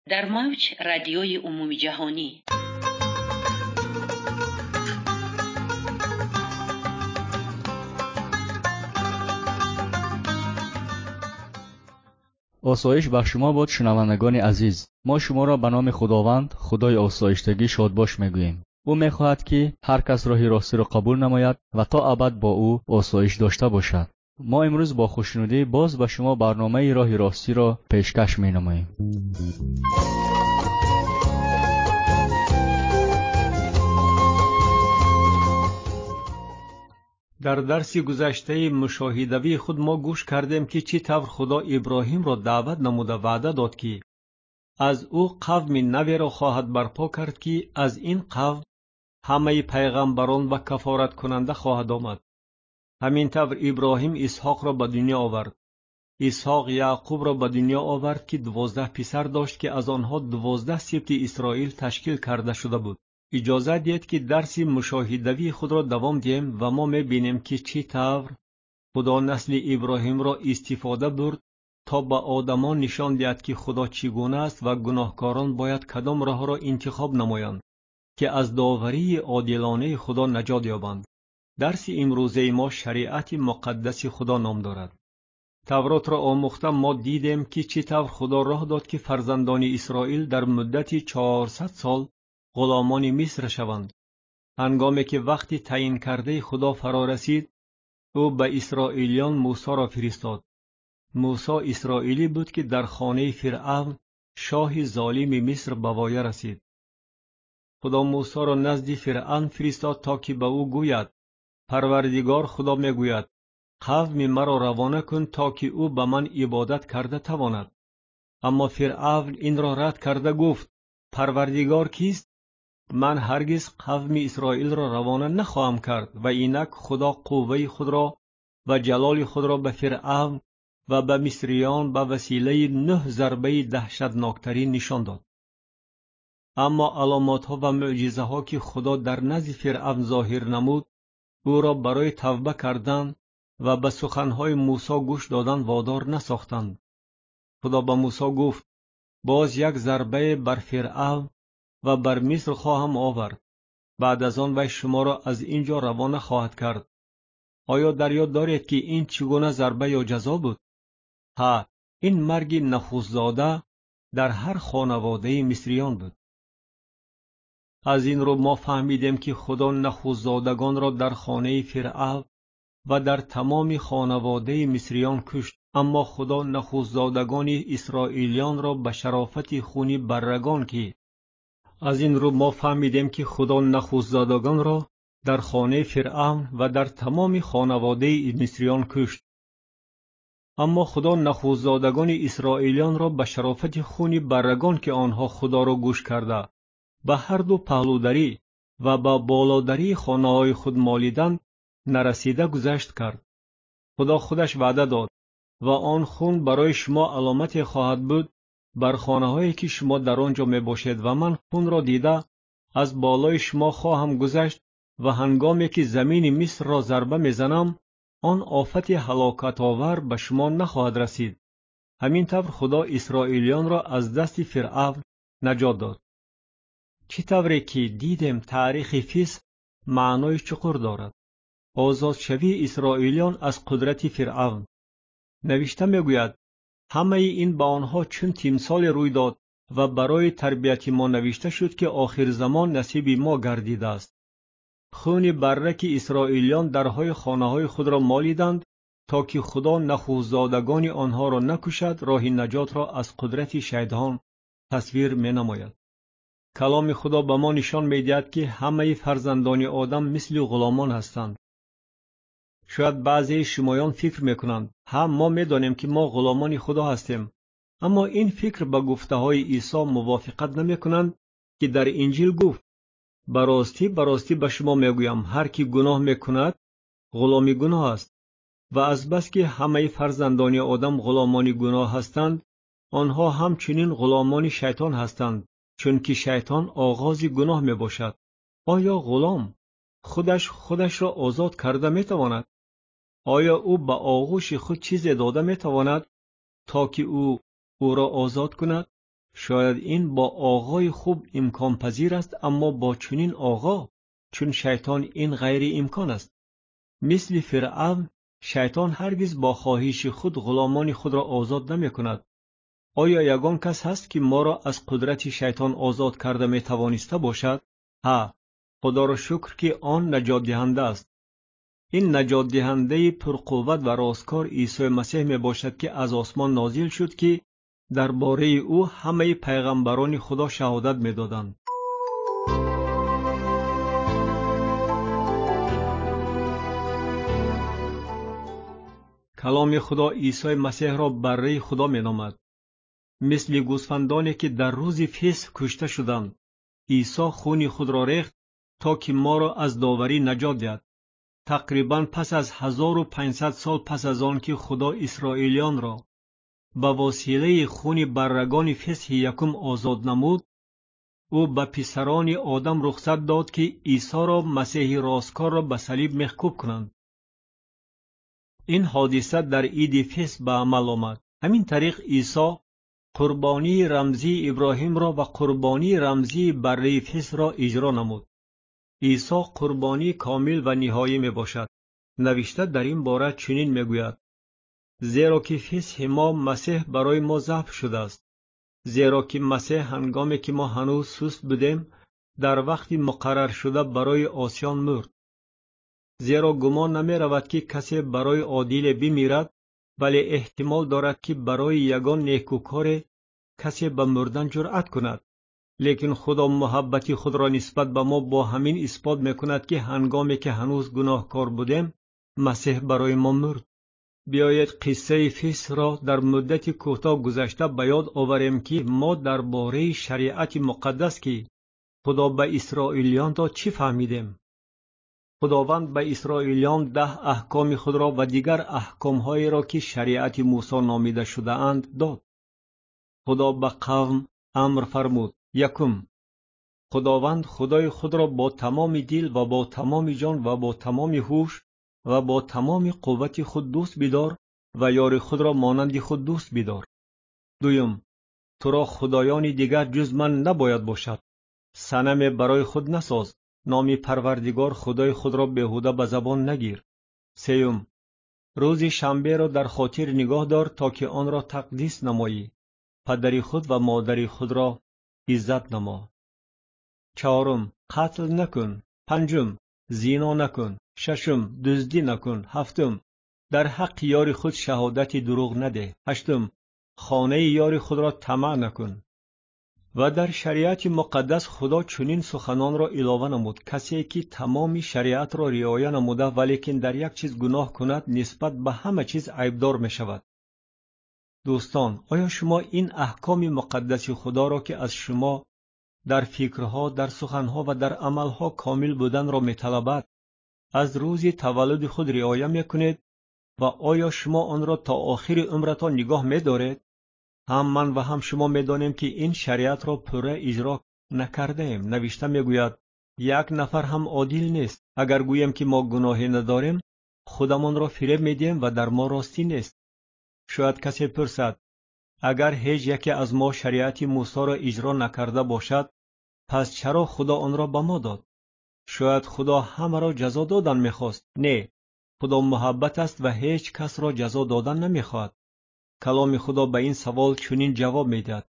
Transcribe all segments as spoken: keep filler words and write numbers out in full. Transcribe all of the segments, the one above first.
در موج رادیوی عمومی جهانی. آسایش بر شما باد شنوندگان عزیز. ما شما را به نام خداوند خدای آسایشتگی شادباش میگوییم. او میخواهد که هر کس راه راستی را قبول نماید و تا ابد با او آسایش داشته باشد. ما امروز با خوشنودی باز به شما برنامه راه راستی را پیشکش مینماییم. در درس گذشته مشاهدوی خود ما گوش کردیم که چی طور خدا ابراهیم را دعوت نموده وعده داد که از او قوم نوی را خواهد برپا کرد که از این قوم همه پیغمبران و کفارت کننده خواهد آمد. همین طور ابراهیم اسحاق را به دنیا آورد. اسحاق یعقوب را به دنیا آورد که دوازده پسر داشت که از آنها دوازده سبط اسرائیل تشکیل کرده شده بود. اجازه دید که درس مشاهدوی خود را دوام دهیم و ما می‌بینیم که چی طور خدا نسل ابراهیم را استفاده برد تا به آدمان نشان دهد که خدا چگونه است و گناهکاران باید کدام راه را انتخاب نمایند که از داوری عادلانه خدا نجات یابند. درس امروزه ما شریعت مقدس خدا نام دارد. تورات را آموخته ما دیدیم که چی طور خدا راه داد که فرزندان اسرائیل در مدت چهارصد سال غلامان مصر شوند. هنگامی که وقتی تعیین کرده خدا فرا رسید، او به اسرائیلیان موسی را فرستاد. موسی اسرائیلی بود که در خانه فرعون شاه ظالم مصر به وای رسید. خدا موسی را نزد فرعون فرستاد تا که به او گوید: پروردگار خدا میگوید قوم مرا روانه کن تا که او به من عبادت کرده تواند. اما فرعون این را رد کرده گفت: پروردگار کیست؟ من هرگز قوم اسرائیل را روانه نخواهم کرد. و اینک خدا قوه خود را و جلال خود را به فرعون و به مصریان به وسیله نه ضربه دهشتناکتری نشان داد. اما علامات ها و معجزه ها که خدا در نزد فرعون ظاهر نمود او را برای توبه کردن و به سخنهای موسی گوش دادن وادار نساختند. خدا به موسی گفت: باز یک ضربه بر فرعون و بر مصر خواهم آورد. بعد از آن وی شما را از اینجا روانه خواهد کرد. آیا در یاد دارید که این چگونه ضربه یا جزا بود؟ ها، این مرگ نخست‌زاده در هر خانواده مصریان بود. از این رو ما فهمیدیم که خدا نخست‌زادگان را در خانه فرعون و در تمام خانواده مصریان کشت، اما خدا نخست‌زادگان اسرائیلیان را به شرافت خونی برگان که از این رو ما فهمیدیم که خدا نخست‌زادگان را در خانه فرعون و در تمام خانواده مصریان کشت. اما خدا نخست‌زادگان اسرائیلیان را به شرافت خونی برگان که آنها خدا را گوش کرده به هر دو پهلودری و به بالادری خانه‌های خود مالیدن نرسیده گذشت کرد. خدا خودش وعده داد: و آن خون برای شما علامت خواهد بود بر خانه‌هایی که شما در آنجا می باشید و من خون را دیده از بالای شما خواهم گذشت و هنگامی که زمین مصر را ضربه میزنم آن آفت هلاکت آور به شما نخواهد رسید. همین طور خدا اسرائیلیان را از دست فرعون نجات داد. چی طوری که دیدیم تاریخ فسح معنای چقدر دارد. آزاد شوی اسرائیلیان از قدرت فرعون. نوشته میگوید: همه این به آنها چون تمثال روی داد و برای تربیت ما نوشته شد که آخر زمان نصیب ما گردیده است. خون برک اسرائیلیان درهای خانه‌های خود را مالیدند تا که خدا نخست‌زادگان آنها را نکشد. راه نجات را از قدرت شیطان تصویر می‌نماید. کلام خدا به ما نشان می‌دهد که همه فرزندان آدم مثل غلامان هستند. شاید بعضی شمایان فکر میکنند: هم ما میدانیم که ما غلامان خدا هستیم، اما این فکر با گفته های عیسی موافقت نمیکنند که در انجیل گفت: براستی براستی به شما میگویم هر کی گناه میکند غلام گناه است. و از بس که همه فرزندان آدم غلامان گناه هستند، آنها همچنین غلامان شیطان هستند، چون که شیطان آغاز گناه میباشد. آیا غلام خودش خودش را آزاد کرده میتواند؟ آیا او به آغوش خود چیزی داده میتواند تا که او او را آزاد کند؟ شاید این با آقای خوب امکان پذیر است، اما با چنین آقا چون شیطان این غیر امکان است. مثل فرعون، شیطان هرگز با خواهش خود غلامان خود را آزاد نمی کند. آیا یگان کس هست که ما را از قدرت شیطان آزاد کرده می توانسته باشد؟ ها، خدا را شکر که آن نجات دهنده است. این نجات دهنده پرقوت و راستکار عیسی مسیح می باشد که از آسمان نازل شد که درباره او همه پیغمبران خدا شهادت می دادند. کلام خدا عیسی مسیح را بره خدا می نامد. مثل گوسفندانی که در روز فصح کشته شدند، عیسی خون خود را ریخت تا که ما را از داوری نجات دهد. تقریباً پس از هزار و پانصد سال پس از آن که خدا اسرائیلیان را به وسیله خون برگان فصح یکم آزاد نمود، او به پسران آدم رخصت داد که عیسی را مسیح راستکار را به صلیب محکوب کنند. این حادثه در عید فصح به عمل آمد. همین طریق عیسی قربانی رمزی ابراهیم را و قربانی رمزی بره فصح را اجرا نمود. عیسی قربانی کامل و نهایی می باشد. نوشته در این باره چنین می گوید: زیرا که فصح ما مسیح برای ما ذبح شده است. زیرا که مسیح هنگامی که ما هنوز سست بودیم در وقت مقرر شده برای عاصیان مرد. زیرا گمان نمی رود که کسی برای عادل بمیرد، ولی احتمال دارد که برای یگان نیکوکار کسی به مردن جرأت کند. لیکن خدا محبت خود را نسبت به ما با همین اثبات می کند که هنگامی که هنوز گناهکار بودیم مسیح برای ما مرد. بیایید قصه فصح را در مدت کوتاه گذشته به یاد آوریم که ما درباره شریعت مقدس که خدا به اسرائیلیان داد چی فهمیدیم. خداوند به اسرائیلیان ده احکام خود را و دیگر احکام‌هایی را که شریعت موسی نامیده شده اند داد. خدا به قوم امر فرمود: یکم، خداوند خدای خود را با تمام دل و با تمام جان و با تمام هوش و با تمام قوت خود دوست بدار و یار خود را مانند خود دوست بدار. دویم، تو را خدایان دیگر جز من نباید باشد. صنم برای خود نساز. نام پروردگار خدای خود را بیهوده به زبان نگیر. سیوم، روز شنبه را در خاطر نگاه دار تا که آن را تقدیس نمایی. پدر خود و مادر خود را عزت نما. چهارم، قتل نکن. پنجم، زنا نکن. ششم، دزدی نکن. هفتم، در حق یار خود شهادت دروغ نده. هشتم، خانه یار خود را طمع نکن. و در شریعت مقدس خدا چنین سخنان را علاوه نمود: کسی که تمام شریعت را رعایت نموده ولیکن در یک چیز گناه کند نسبت به همه چیز عیبدار می شود. دوستان، آیا شما این احکام مقدس خدا را که از شما در فکرها، در سخنها و در عملها کامل بودن را می طلبد از روز تولد خود رعایت می کنید و آیا شما آن را تا آخر عمرتان نگاه می دارید؟ هم من و هم شما می دانیم که این شریعت را پوره اجرا نکرده ایم. نوشته می گوید: یک نفر هم عادل نیست. اگر گوییم که ما گناهی نداریم خودمان را فریب می دهیم و در ما راستی نیست. شاید کسی پرسد: اگر هیچ یکی از ما شریعت موسی را اجرا نکرده باشد پس چرا خدا آن را به ما داد؟ شاید خدا همه را جزا دادن می‌خواست. نه، خدا محبت است و هیچ کس را جزا دادن نمی‌خواهد. کلام خدا به این سوال چنین جواب می‌دهد: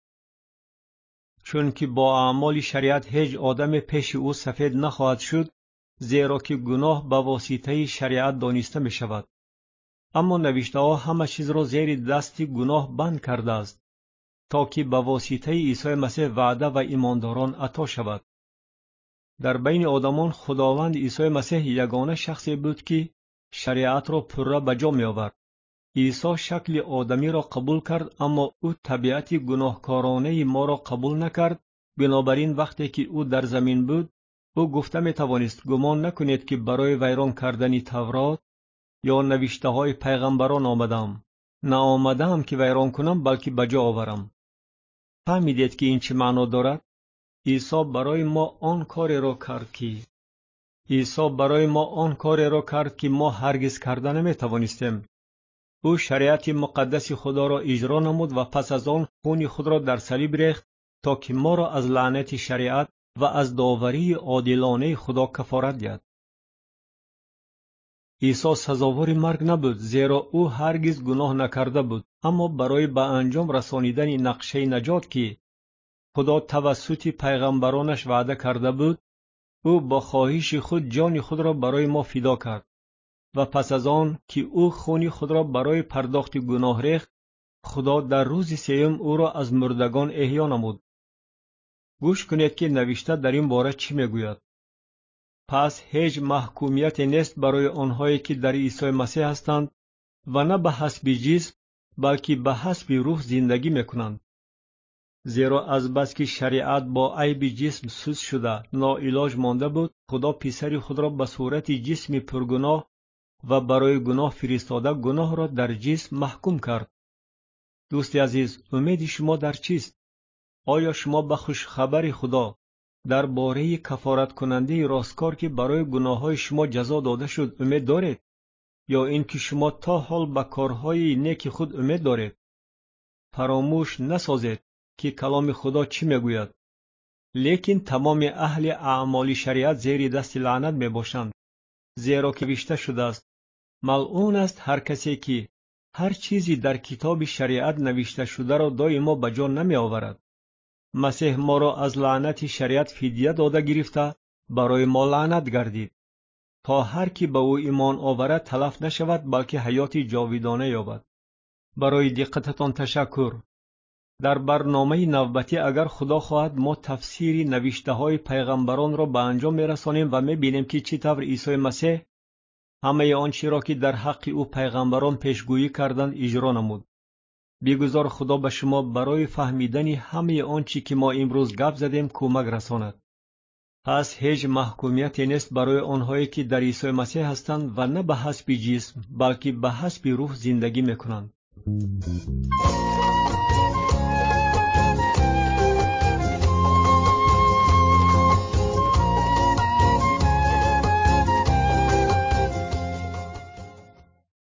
چون که با اعمال شریعت هیچ آدم پیش او سفید نخواهد شد، زیرا که گناه به واسطه شریعت دانسته می‌شود. اما نوشته ها همه چیز را زیر دست گناه بند کرده است تا که به واسطه عیسی مسیح وعده و ایمانداران عطا شود. در بین آدمان خداوند عیسی مسیح یگانه شخصی بود که شریعت را پوره به جا می آورد. عیسی شکل آدمی را قبول کرد اما او طبیعت گناهکارانه ما را قبول نکرد. بنابراین وقتی که او در زمین بود او گفته می توانست: گمان نکنید که برای ویران کردن تورات یا نوشته های پیغمبران آمدم. نه آمدم که ویران کنم بلکه به جا آورم. فهمیدید که این چه معنا دارد؟ عیسی برای ما آن کار را کرد که عیسی برای ما آن کار را کرد که ما هرگز کرده نمی توانستیم. او شریعت مقدس خدا را اجرا نمود و پس از آن خون خود را در صلیب ریخت تا که ما را از لعنت شریعت و از داوری عادلانه خدا کفارت دهد. عیسی سزاوار مرگ نبود، زیرا او هرگز گناه نکرده بود، اما برای به انجام رسانیدن نقشه نجات که خدا توسط پیغمبرانش وعده کرده بود، او با خواهش خود جان خود را برای ما فدا کرد و پس از آن که او خون خود را برای پرداخت گناه ریخت، خدا در روز سوم او را از مردگان احیا نمود. گوش کنید که نوشته در این باره چی میگوید. پس هیچ محکومیت نیست برای آنهایی که در عیسی مسیح هستند و نه به حسب جسم بلکه به حسب روح زندگی میکنند. زیرا از بس که شریعت با عیب جسم سست شده ناعلاج مانده بود، خدا پسر خود را به صورت جسم پرگناه و برای گناه فرستاده گناه را در جسم محکوم کرد. دوست عزیز، امید شما در چیست؟ آیا شما به خوش خبر خدا در باره کفارت کننده راستکار که برای گناه های شما جزا داده شد امید دارید؟ یا اینکه شما تا حال به کارهای نیک خود امید دارید؟ فراموش نسازید که کلام خدا چی میگوید. لیکن تمام اهل اعمال شریعت زیر دست لعنت می باشند، زیرا که نوشته شده است: ملعون است هر کسی که هر چیزی در کتاب شریعت نوشته شده را دائما به جا نمی آورد. مسیح ما را از لعنت شریعت فدیه داده گرفته برای ما لعنت گردید تا هر کی به او ایمان آورد تلف نشود بلکه حیات جاودانه یابد. برای دقتتان تشکر. در برنامه نوبتی اگر خدا خواهد ما تفسیر نوشته های پیغمبران را به انجام می رسانیم و می بینیم که چطور عیسی مسیح همه آنچه را که در حق او پیغمبران پیشگویی کردند اجرا نمود. بیگذار خدا به شما برای فهمیدن همه آنچه که ما امروز گپ زدیم کمک رساند. پس هیچ محکومیت نیست برای آنهایی که در عیسی مسیح هستند و نه به حسب جسم بلکه به حسب روح زندگی میکنند.